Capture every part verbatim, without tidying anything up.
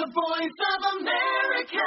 The Voice of America.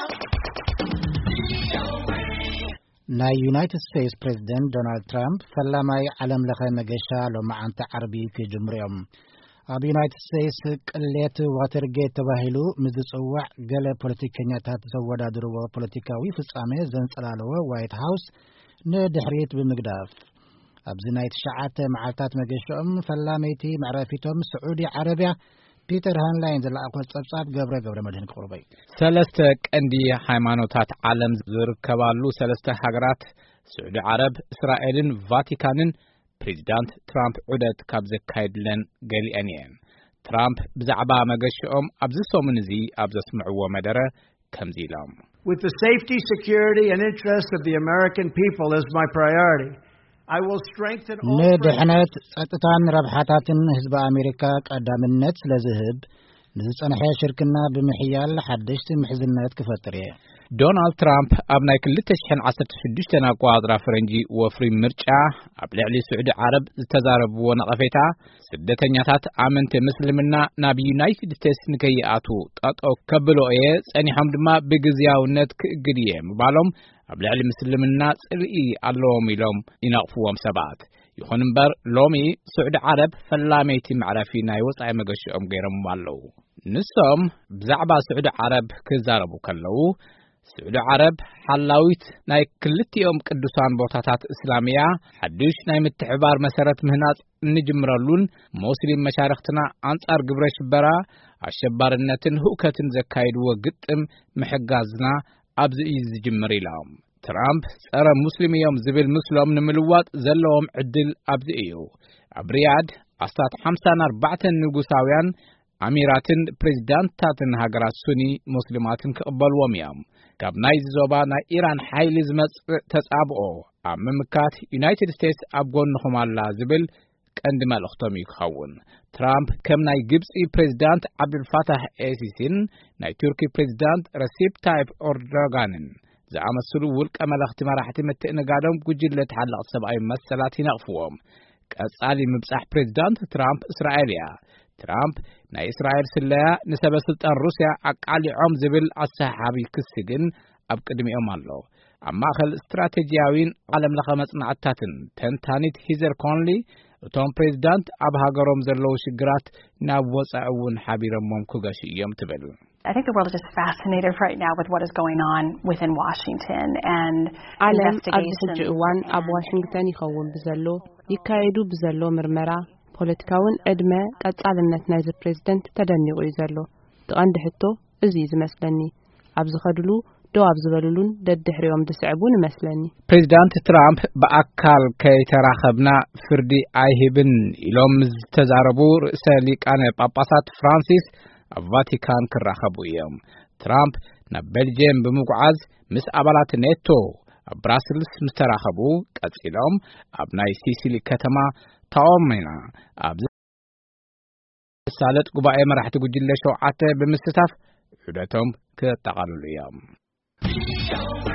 ናይ ዩናይትድ ስቴትስ ፕሬዝዳንት ዶናልድ ትራምፕ ፈላማይ ዓለም ለኸ መገሻ ሎማዓንቲ ዓርቢ ክጅምርዮም ኣብ ዩናይትድ ስቴትስ ቅሌት ዋተርጌት ተባሂሉ ምዝጽዋዕ ገለ ፖለቲከኛታት ዘወዳድርዎ ፖለቲካዊ ፍጻሜ ዘንጸላለዎ ዋይት ሃውስ ንድሕሪት ብምግዳፍ ኣብዚ ናይ ትሽዓተ መዓልታት መገሻኦም ፈላመይቲ ምዕራፊቶም ስዑዲ ዓረብያ ፒተር ሃንላይን ዘላእኮ ጸብጻብ ገብረ ገብረ መድህን ቅርበይ ሰለስተ ቀንዲ ሃይማኖታት ዓለም ዝርከባሉ ሰለስተ ሃገራት ስዑዲ ዓረብ እስራኤልን ቫቲካንን ፕሬዝዳንት ትራምፕ ዑደት ካብ ዘካይድለን ገሊአን እየን ትራምፕ ብዛዕባ መገሽኦም ኣብዚ ሰሙን እዚ ኣብ ዘስምዕዎ መደረ ከምዚ ኢሎም With the safety, security and interest of the American people as my priority I will strengthen all ንድሕነት ጸጥታን ረብሓታትን ህዝቢ ኣሜሪካ ቀዳምነት ስለዝህብ ንዝጸንሐ ሽርክና ብምሕያል ሓድሽቲ ምሕዝነት ክፈጥር እየ ዶናልድ ትራምፕ ኣብ ናይ ክልተ ሽሕን ዓሰርተ ሽዱሽተ ኣቆጻጽራ ፈረንጂ ወፍሪ ምርጫ ኣብ ልዕሊ ስዑዲ ዓረብ ዝተዛረብዎ ነቐፌታ ስደተኛታት ኣመንቲ ምስልምና ናብ ዩናይትድ ስቴትስ ንከይኣቱ ጠጠው ከብሎ እየ ጸኒሖም ድማ ብግዝያውነት ክእግድ እየ ምባሎም ኣብ ልዕሊ ምስልምና ጽልኢ ኣለዎም ኢሎም ይነቕፍዎም ሰባት ይኹን እምበር ሎሚ ስዑዲ ዓረብ ፈላመይቲ ምዕራፊ ናይ ወጻኢ መገሽኦም ገይሮም ኣለዉ ንሶም ብዛዕባ ስዑዲ ዓረብ ክዛረቡ ከለዉ ስዑዲ ዓረብ ሓላዊት ናይ ክልቲኦም ቅዱሳን ቦታታት እስላምያ ሓድሽ ናይ ምትሕባር መሰረት ምህናጽ እንጅምረሉን ሙስሊም መሻርክትና አንጻር ግብረ ሽበራ አሸባርነትን ሁከትን ዘካይድዎ ግጥም ምሕጋዝና ኣብዚ ዝጅምር ኢሎም ትራምፕ ጸረ ሙስሊም እዮም ዝብል ምስሎም ንምልዋጥ ዘለዎም ዕድል ኣብዚ እዩ ኣብ ሪያድ ኣስታት ሓምሳ ወኣርባዕተ ንጉሳውያን ኣሚራትን ፕሬዝዳንታትን ሃገራት ሱኒ ሙስሊማትን ክቕበልዎም እዮም ካብ ናይ ዞባ ናይ ኢራን ሓይሊ ዝመጽእ ተጻብኦ ኣብ ምምካት ዩናይትድ ስቴትስ ኣብ ጎንኹም ኣላ ዝብል ቀንዲ መልእኽቶም ይኸውን ትራምፕ ከም ናይ ግብጺ ፕሬዝዳንት ዓብዱልፋታህ ኤሲሲን ናይ ቱርኪ ፕሬዝዳንት ረሲፕ ታይፕ ኤርዶጋንን ዝኣመሰሉ ውልቀ መለኽቲ መራሕቲ ምትእንጋዶም ጉጅለ ተሓለቕቲ ሰብኣዊ መሰላት ይነቕፍዎም ቀጻሊ ምብጻሕ ፕሬዝዳንት ትራምፕ እስራኤል እያ ትራምፕ ናይ እስራኤል ስለያ ንሰበ ስልጣን ሩስያ ኣቃሊዖም ዝብል ኣሰሓቢ ክሲ ግን ኣብ ቅድሚኦም ኣሎ ኣብ ማእኸል ስትራቴጂያዊን ዓለም ለኸ መጽናዕታትን ተንታኒት ሂዘር ኮንሊ እቶም ፕሬዝዳንት ኣብ ሃገሮም ዘለዉ ሽግራት ናብ ወጻኢ እውን ሓቢሮሞም ክገሹ እዮም ትብል I think the world is just fascinated right now with what is going on within Washington and ዓለም ኣብ ሕጂ እዋን ኣብ ዋሽንግተን ይኸውን ብዘሎ ይካየዱ ብዘሎ ምርመራ ፖለቲካውን ዕድመ ቀጻልነት ናይዚ ፕሬዝዳንት ተደኒቑ እዩ ዘሎ ተቐንዲ ሕቶ እዚ ዝመስለኒ ኣብ ዝኸድሉ ደው ኣብ ዝበሉሉን ደድሕሪኦም ድስዕቡን ይመስለኒ ፕሬዝዳንት ትራምፕ በአካል ከይተራኸብና ፍርዲ ኣይሂብን ኢሎም ዝተዛረቡ ርእሰ ሊቃነ ጳጳሳት ፍራንሲስ ኣብ ቫቲካን ክራኸቡ እዮም ትራምፕ ናብ ቤልጅየም ብምጉዓዝ ምስ ኣባላት ኔቶ ኣብ ብራስልስ ምስተራኸቡ ቀጺሎም ኣብ ናይ ሲሲሊ ከተማ ታኦሜና ኣብ ሳለጥ ጉባኤ መራሕቲ ጉጅለ ሸውዓተ ብምስታፍ ዑደቶም ክጠቓልሉ እዮም